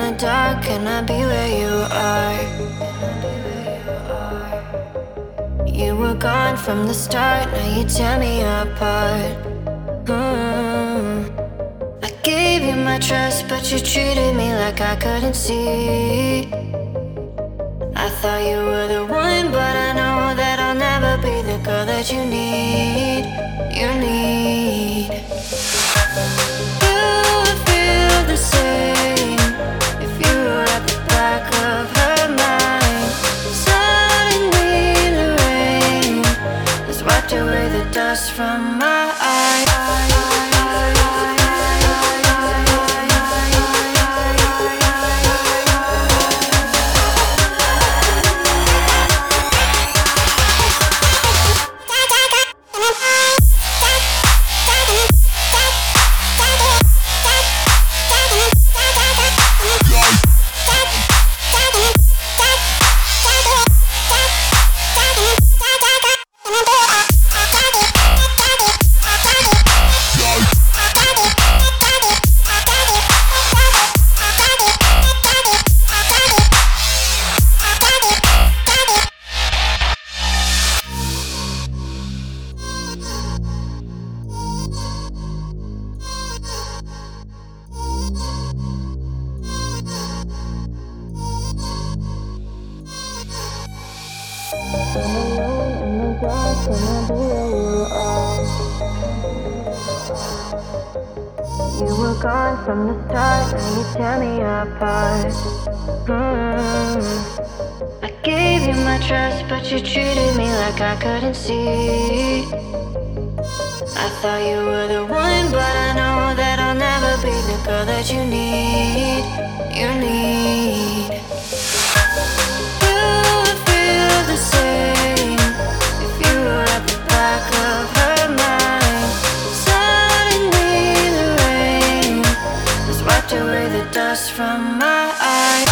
the dark, can I be where you are? You were gone from the start, now you tear me apart. I gave you my trust, but you treated me like I couldn't see. I thought you were the one, but I know that I'll never be the girl that you need. You need. You would feel the same if you were at the back of her mind. Suddenly the rain has wiped away the dust from my eyes. You were gone from the start, now you tear me apart. I gave you my trust, but you treated me like I couldn't see. I thought you were the one, but I know that I'll never be the girl that you need. You need. You would feel the same if you were at the back of her mind. Suddenly the rain has wiped away the dust from my eyes.